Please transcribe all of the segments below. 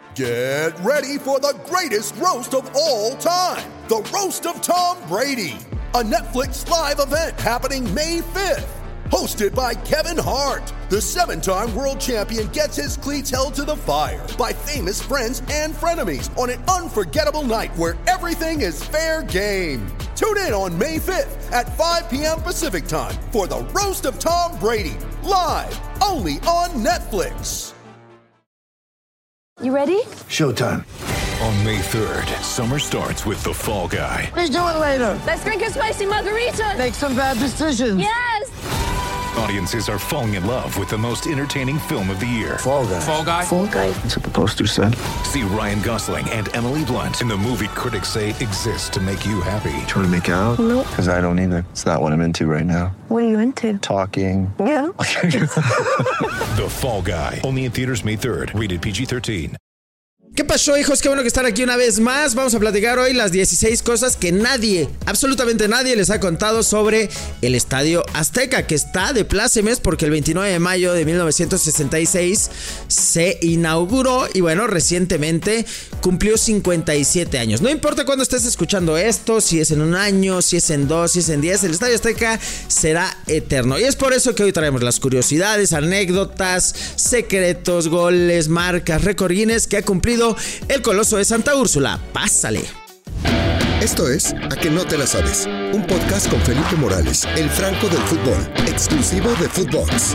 Get ready for the greatest roast of all time, the Roast of Tom Brady, a Netflix live event happening May 5th. Hosted by Kevin Hart, the 7-time world champion gets his cleats held to the fire by famous friends and frenemies on an unforgettable night where everything is fair game. Tune in on May 5th at 5 p.m. Pacific time for the Roast of Tom Brady, live only on Netflix. You ready? Showtime. On May 3rd, summer starts with The Fall Guy. Let's do it later. Let's drink a spicy margarita. Make some bad decisions. Yes! Audiences are falling in love with the most entertaining film of the year. Fall Guy. Fall Guy? Fall Guy. That's what the poster said. See Ryan Gosling and Emily Blunt in the movie critics say exists to make you happy. Trying to make it out? Nope. Because I don't either. It's not what I'm into right now. What are you into? Talking. Yeah. The Fall Guy. Only in theaters May 3rd. Rated PG-13. ¿Qué pasó, hijos? Qué bueno que están aquí una vez más. Vamos a platicar hoy las 16 cosas que nadie, absolutamente nadie les ha contado sobre el Estadio Azteca, que está de plácemes porque el 29 de mayo de 1966 se inauguró y bueno, recientemente cumplió 57 años. No importa cuándo estés escuchando esto, si es en un año, si es en 2, si es en 10, el Estadio Azteca será eterno. Y es por eso que hoy traemos las curiosidades, anécdotas, secretos, goles, marcas, récord Guinness que ha cumplido el Coloso de Santa Úrsula. Pásale. Esto es A Que No Te La Sabes, un podcast con Felipe Morales, el Franco del fútbol, exclusivo de Footbox.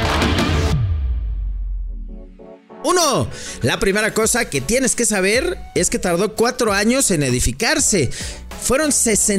1. La primera cosa que tienes que saber es que tardó 4 años en edificarse. Fueron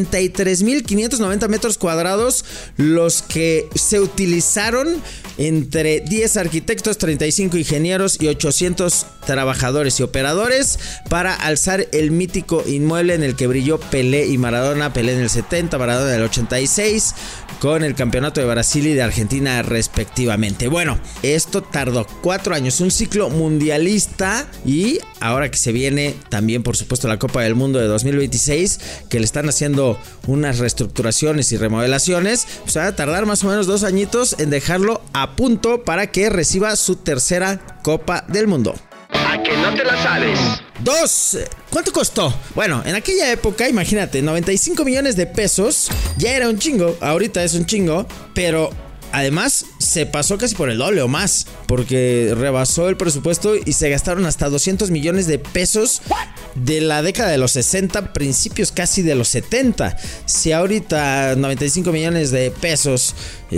63.590 metros cuadrados los que se utilizaron entre 10 arquitectos, 35 ingenieros y 800 trabajadores y operadores para alzar el mítico inmueble en el que brilló Pelé y Maradona. Pelé en el 70, Maradona en el 86, con el campeonato de Brasil y de Argentina respectivamente. Bueno, esto tardó 4 años, un ciclo mundialista, y ahora que se viene también por supuesto la Copa del Mundo de 2026, que le están haciendo unas reestructuraciones y remodelaciones, pues va a tardar más o menos 2 añitos en dejarlo a punto para que reciba su tercera Copa del Mundo. A que no te la sabes. 2. ¿Cuánto costó? Bueno, en aquella época, imagínate, 95 millones de pesos ya era un chingo. Ahorita es un chingo, pero además se pasó casi por el doble o más, porque rebasó el presupuesto y se gastaron hasta 200 millones de pesos de la década de los 60, principios casi de los 70. Si ahorita 95 millones de pesos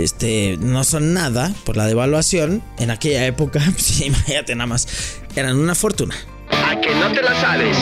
no son nada por la devaluación, en aquella época, pues, imagínate nada más, eran una fortuna. A que no te la sabes.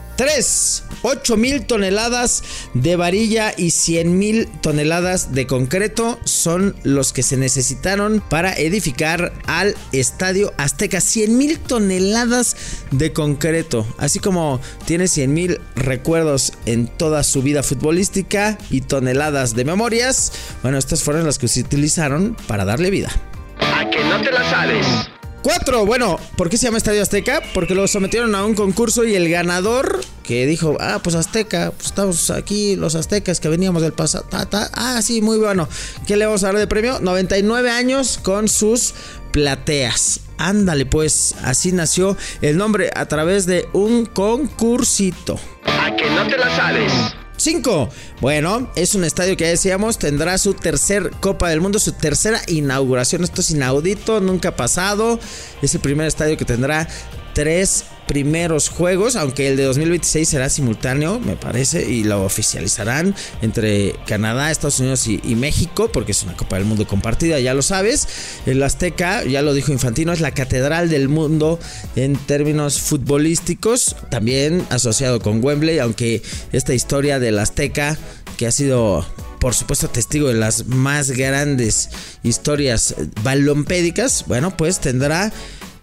3. 8,000 toneladas de varilla y 100,000 toneladas de concreto son los que se necesitaron para edificar al Estadio Azteca. 100,000 toneladas de concreto. Así como tiene 100,000 recuerdos en toda su vida futbolística y toneladas de memorias, bueno, estas fueron las que se utilizaron para darle vida. A que no te la sabes. 4. Bueno, ¿por qué se llama Estadio Azteca? Porque lo sometieron a un concurso y el ganador, que dijo, pues Azteca, pues estamos aquí los aztecas que veníamos del pasado. Sí, muy bueno. ¿Qué le vamos a dar de premio? 99 años con sus plateas. Ándale, pues, así nació el nombre, a través de un concursito. A que no te la sabes. 5. Bueno, es un estadio que ya decíamos tendrá su tercer Copa del Mundo, su tercera inauguración. Esto es inaudito, nunca ha pasado. Es el primer estadio que tendrá 3 primeros juegos, aunque el de 2026 será simultáneo, me parece, y lo oficializarán entre Canadá, Estados Unidos y México, porque es una Copa del Mundo compartida, ya lo sabes. El Azteca, ya lo dijo Infantino, es la catedral del mundo en términos futbolísticos, también asociado con Wembley, aunque esta historia del Azteca, que ha sido por supuesto testigo de las más grandes historias balompédicas, bueno, pues tendrá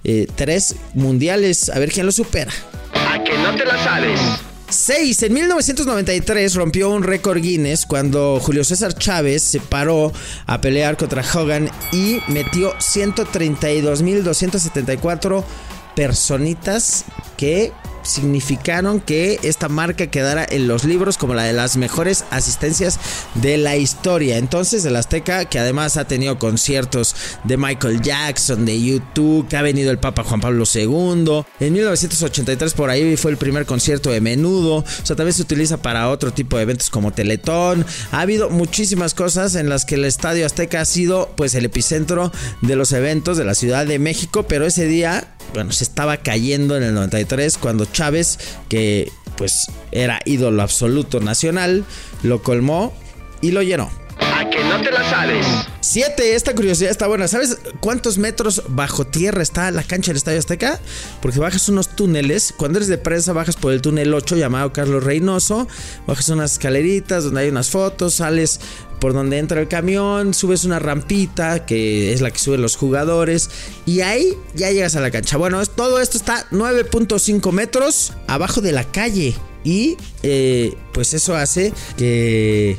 3 mundiales, a ver quién lo supera. A que no te la sabes. 6. En 1993 rompió un récord Guinness cuando Julio César Chávez se paró a pelear contra Hogan y metió 132.274 personitas que significaron que esta marca quedara en los libros como la de las mejores asistencias de la historia. Entonces el Azteca, que además ha tenido conciertos de Michael Jackson, de U2, que ha venido el Papa Juan Pablo II, en 1983 por ahí fue el primer concierto de Menudo, o sea, también se utiliza para otro tipo de eventos como Teletón. Ha habido muchísimas cosas en las que el Estadio Azteca ha sido pues el epicentro de los eventos de la Ciudad de México, pero ese día, bueno, se estaba cayendo en el 93 cuando Chávez, que pues era ídolo absoluto nacional, lo colmó y lo llenó. A que no te la sabes. 7, esta curiosidad está buena. ¿Sabes cuántos metros bajo tierra está la cancha del Estadio Azteca? Porque bajas unos túneles. Cuando eres de prensa bajas por el túnel 8 llamado Carlos Reynoso. Bajas unas escaleritas donde hay unas fotos. Sales por donde entra el camión. Subes una rampita que es la que suben los jugadores. Y ahí ya llegas a la cancha. Bueno, todo esto está 9.5 metros abajo de la calle. Y pues eso hace que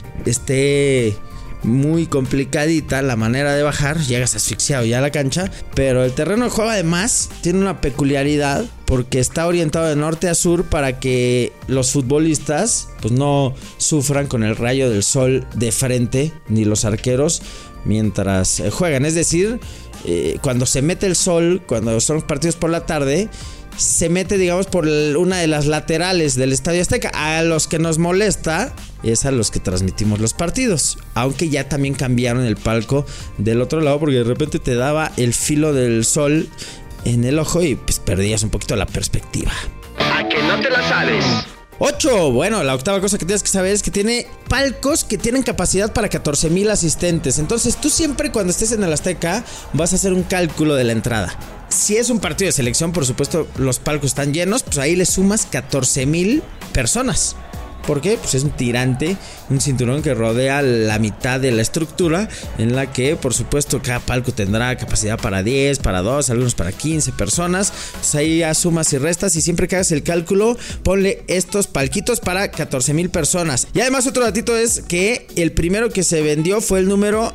esté muy complicadita la manera de bajar. Llegas asfixiado ya a la cancha. Pero el terreno de juego además tiene una peculiaridad, porque está orientado de norte a sur para que los futbolistas pues no sufran con el rayo del sol de frente, ni los arqueros mientras juegan. Es decir, cuando se mete el sol, cuando son partidos por la tarde, se mete, digamos, por una de las laterales del Estadio Azteca. A los que nos molesta es a los que transmitimos los partidos, aunque ya también cambiaron el palco del otro lado, porque de repente te daba el filo del sol en el ojo y pues perdías un poquito la perspectiva. A que no te la sabes. 8. Bueno, la octava cosa que tienes que saber es que tiene palcos que tienen capacidad para 14,000 asistentes. Entonces tú siempre cuando estés en el Azteca vas a hacer un cálculo de la entrada. Si es un partido de selección, por supuesto, los palcos están llenos, pues ahí le sumas 14,000 personas. ¿Por qué? Pues es un tirante, un cinturón que rodea la mitad de la estructura, en la que, por supuesto, cada palco tendrá capacidad para 10, para 2, algunos para 15 personas. Pues ahí ya sumas y restas, y siempre que hagas el cálculo, ponle estos palquitos para 14,000 personas. Y además otro datito es que el primero que se vendió fue el número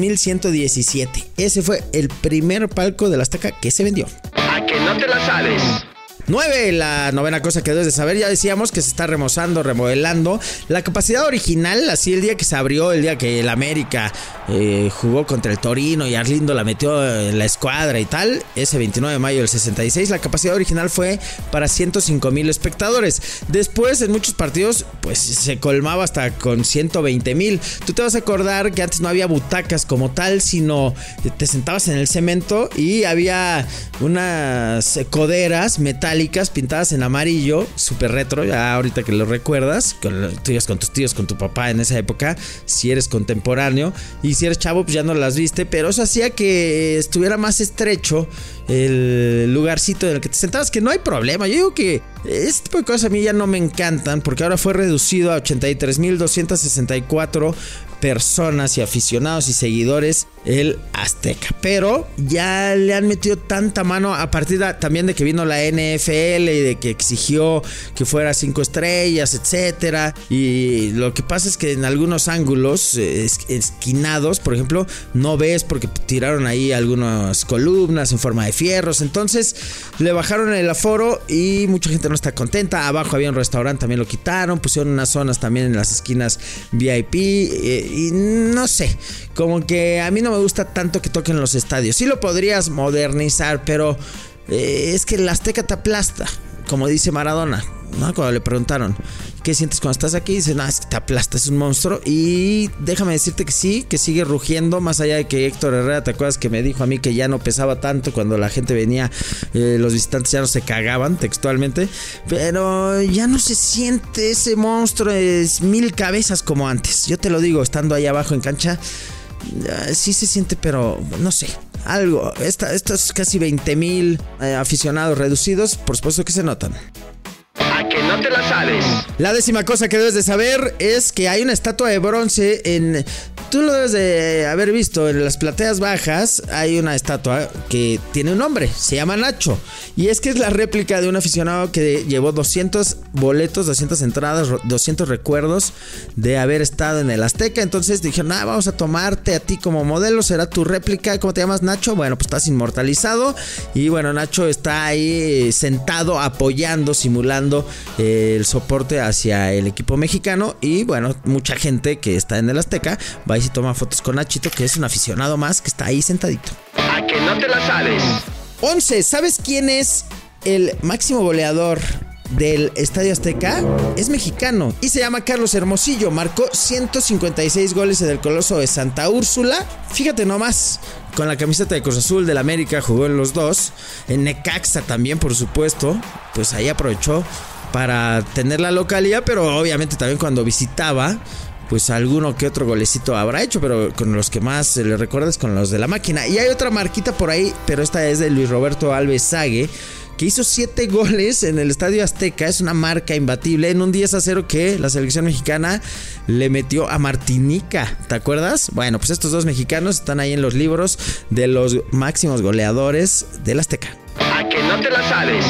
2117. Ese fue el primer palco del Azteca que se vendió. A que no te la sabes. 9, la novena cosa que debes de saber. Ya decíamos que se está remozando, remodelando. La capacidad original, así el día que se abrió, el día que el América jugó contra el Torino y Arlindo la metió en la escuadra y tal, ese 29 de mayo del 66, la capacidad original fue para 105,000 espectadores. Después, en muchos partidos, pues se colmaba hasta con 120,000. Tú te vas a acordar que antes no había butacas como tal, sino te sentabas en el cemento y había unas coderas metálicas pintadas en amarillo, súper retro, ya ahorita que lo recuerdas, tú ibas con tus tíos, con tu papá en esa época, si eres contemporáneo, y si eres chavo pues ya no las viste, pero eso hacía que estuviera más estrecho el lugarcito en el que te sentabas, que no hay problema. Yo digo que este tipo de cosas a mí ya no me encantan, porque ahora fue reducido a 83,264 personas y aficionados y seguidores el Azteca, pero ya le han metido tanta mano a partir también de que vino la NFL y de que exigió que fuera 5 estrellas, etcétera. Y lo que pasa es que en algunos ángulos esquinados, por ejemplo, no ves porque tiraron ahí algunas columnas en forma de fierros. Entonces le bajaron el aforo y mucha gente no está contenta. Abajo había un restaurante, también lo quitaron, pusieron unas zonas también en las esquinas VIP, y no sé, como que a mí no me gusta tanto que toquen los estadios. Sí lo podrías modernizar, pero es que el Azteca te aplasta, como dice Maradona, ¿no? Cuando le preguntaron ¿qué sientes cuando estás aquí? Dice, no, es que te aplasta, es un monstruo. Y déjame decirte que sí, que sigue rugiendo. Más allá de que Héctor Herrera, ¿te acuerdas que me dijo a mí que ya no pesaba tanto cuando la gente venía? Los visitantes ya no se cagaban textualmente, pero ya no se siente ese monstruo de 1,000 cabezas como antes. Yo te lo digo, estando ahí abajo en cancha, sí se siente, pero no sé, algo. Estos casi 20,000 aficionados reducidos, por supuesto que se notan. A que no te la sabes. La 10ª cosa que debes de saber es que hay una estatua de bronce en tú lo debes de haber visto. En las plateas bajas hay una estatua que tiene un nombre, se llama Nacho. Y es que es la réplica de un aficionado que llevó 200 boletos, 200 entradas, 200 recuerdos de haber estado en el Azteca. Entonces dijeron, vamos a tomarte a ti como modelo, será tu réplica. ¿Cómo te llamas, Nacho? Bueno, pues estás inmortalizado. Y bueno, Nacho está ahí sentado apoyando, simulando el soporte hacia el equipo mexicano. Y bueno, mucha gente que está en el Azteca va y se toma fotos con Nachito, que es un aficionado más que está ahí sentadito. A que no te la sabes. 11. ¿Sabes quién es el máximo goleador del Estadio Azteca? Es mexicano y se llama Carlos Hermosillo. Marcó 156 goles en el Coloso de Santa Úrsula. Fíjate nomás, con la camiseta de Cruz Azul del América jugó en los dos. En Necaxa también, por supuesto. Pues ahí aprovechó para tener la localía, pero obviamente también cuando visitaba, pues alguno que otro golecito habrá hecho, pero con los que más le recuerdas con los de la máquina. Y hay otra marquita por ahí, pero esta es de Luis Roberto Alves Sague, que hizo 7 goles en el Estadio Azteca. Es una marca imbatible en un 10-0 que la selección mexicana le metió a Martinica, ¿te acuerdas? Bueno, pues estos dos mexicanos están ahí en los libros de los máximos goleadores del Azteca. A que no te la sabes.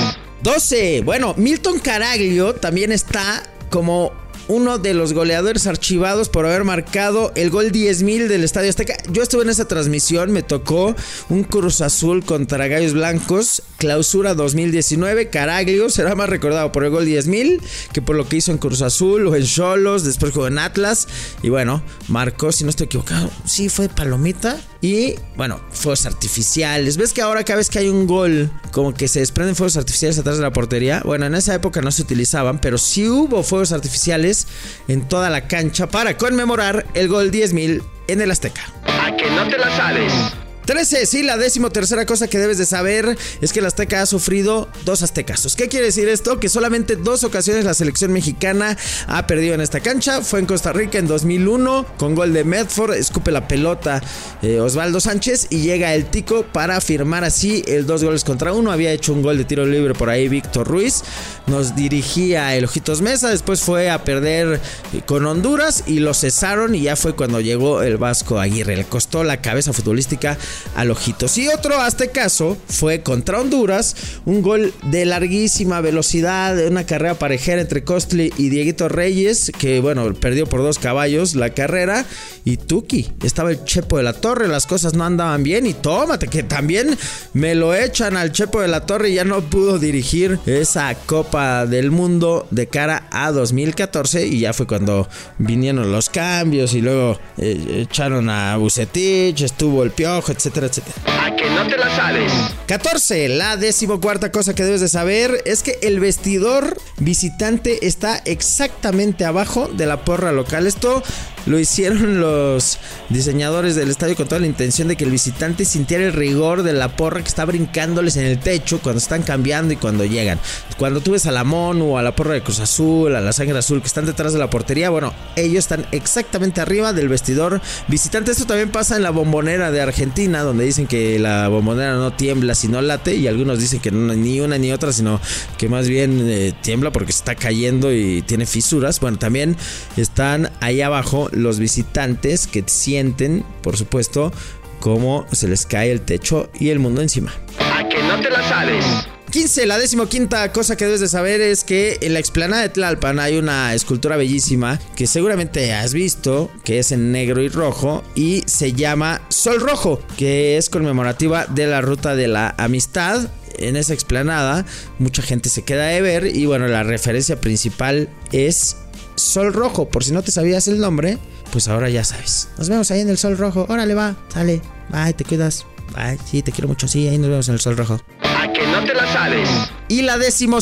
12. Bueno, Milton Caraglio también está como uno de los goleadores archivados por haber marcado el gol 10,000 del Estadio Azteca. Yo estuve en esa transmisión, me tocó un Cruz Azul contra Gallos Blancos, clausura 2019. Caraglio será más recordado por el gol 10,000 que por lo que hizo en Cruz Azul o en Xolos, después jugó en Atlas. Y bueno, marcó, si no estoy equivocado, sí fue palomita. Y bueno, fuegos artificiales. ¿Ves que ahora cada vez que hay un gol, como que se desprenden fuegos artificiales atrás de la portería? Bueno, en esa época no se utilizaban, pero sí hubo fuegos artificiales en toda la cancha para conmemorar el gol 10,000 en el Azteca. A que no te la sabes. 13, sí, la 13ª cosa que debes de saber es que el Azteca ha sufrido 2 aztecazos. ¿Qué quiere decir esto? Que solamente 2 ocasiones la selección mexicana ha perdido en esta cancha. Fue en Costa Rica en 2001 con gol de Medford, escupe la pelota Osvaldo Sánchez y llega el Tico para firmar así el 2-1. Había hecho un gol de tiro libre por ahí Víctor Ruiz. Nos dirigía el Ojitos Mesa, después fue a perder con Honduras y lo cesaron y ya fue cuando llegó el Vasco Aguirre. Le costó la cabeza futbolística al Ojitos. Y otro aztecaso fue contra Honduras, un gol de larguísima velocidad, una carrera parejera entre Costly y Dieguito Reyes, que bueno, perdió por 2 caballos la carrera, y Tuki, estaba el Chepo de la Torre, las cosas no andaban bien y tómate que también me lo echan al Chepo de la Torre y ya no pudo dirigir esa Copa del Mundo de cara a 2014 y ya fue cuando vinieron los cambios y luego echaron a Vucetich, estuvo el Piojo, etcétera, etcétera. A que no te la sabes. 14. La 14ª cosa que debes de saber es que el vestidor visitante está exactamente abajo de la porra local. Esto lo hicieron los diseñadores del estadio con toda la intención de que el visitante sintiera el rigor de la porra que está brincándoles en el techo cuando están cambiando y cuando llegan. Cuando tú ves a la Monu, a la porra de Cruz Azul, a la Sangre Azul que están detrás de la portería, bueno, ellos están exactamente arriba del vestidor visitante. Esto también pasa en la Bombonera de Argentina, donde dicen que la Bombonera no tiembla sino late, y algunos dicen que no, ni una ni otra, sino que más bien tiembla porque se está cayendo y tiene fisuras. Bueno, también están ahí abajo los visitantes que sienten, por supuesto, cómo se les cae el techo y el mundo encima. A que no te la sabes. 15. La 15ª cosa que debes de saber es que en la explanada de Tlalpan hay una escultura bellísima que seguramente has visto, que es en negro y rojo y se llama Sol Rojo, que es conmemorativa de la Ruta de la Amistad. En esa explanada mucha gente se queda de ver y bueno, la referencia principal es Sol Rojo. Por si no te sabías el nombre, pues ahora ya sabes. Nos vemos ahí en el Sol Rojo. Órale, va, sale, bye, te cuidas. Bye, sí, te quiero mucho, sí, ahí nos vemos en el Sol Rojo. A que no te la sabes. Y la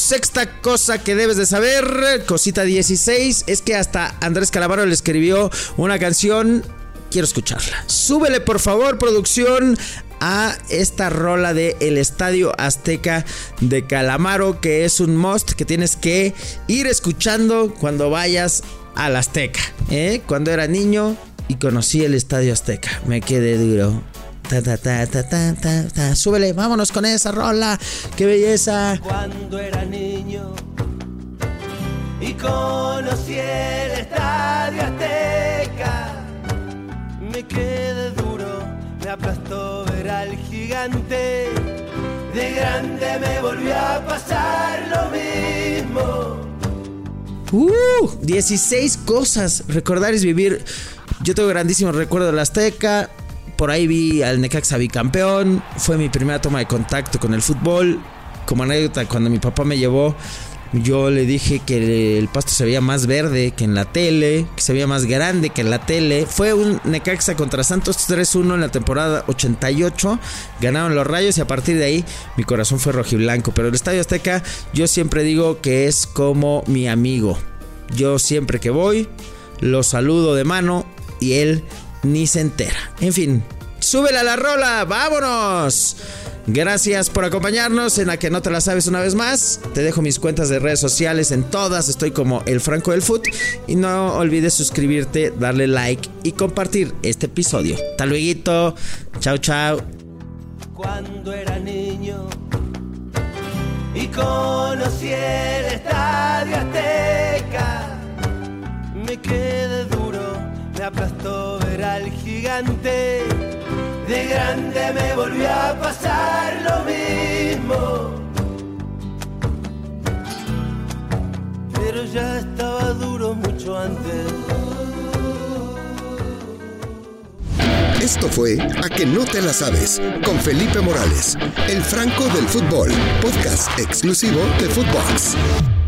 16ª cosa que debes de saber, cosita 16, es que hasta Andrés Calamaro le escribió una canción. Quiero escucharla. Súbele, por favor, producción, a esta rola de El Estadio Azteca de Calamaro, que es un must que tienes que ir escuchando cuando vayas al Azteca. Cuando era niño y conocí el Estadio Azteca, me quedé duro. Súbele, vámonos con esa rola. ¡Qué belleza! Cuando era niño y conocí el Estadio Azteca, me gigante. De grande me volvió a pasar lo mismo. 16 cosas. Recordar es vivir. Yo tengo grandísimos recuerdos de la Azteca. Por ahí vi al Necaxa bicampeón. Fue mi primera toma de contacto con el fútbol. Como anécdota, cuando mi papá me llevó, yo le dije que el pasto se veía más verde que en la tele, que se veía más grande que en la tele. Fue un Necaxa contra Santos 3-1 en la temporada 88. Ganaron los Rayos y a partir de ahí mi corazón fue rojiblanco. Pero el Estadio Azteca, yo siempre digo que es como mi amigo. Yo siempre que voy, lo saludo de mano y él ni se entera. En fin, súbele a la rola, vámonos. Gracias por acompañarnos en A Que No Te La Sabes una vez más. Te dejo mis cuentas de redes sociales, en todas estoy como El Franco del Foot. Y no olvides suscribirte, darle like y compartir este episodio. Hasta luego, chao chao. Cuando era niño y conocí el Estadio Azteca, me quedé duro, me aplastó ver al gigante. De grande me volvió a pasar lo mismo. Pero ya estaba duro mucho antes. Esto fue A Que No Te La Sabes, con Felipe Morales, el Franco del Fútbol, podcast exclusivo de Footbox.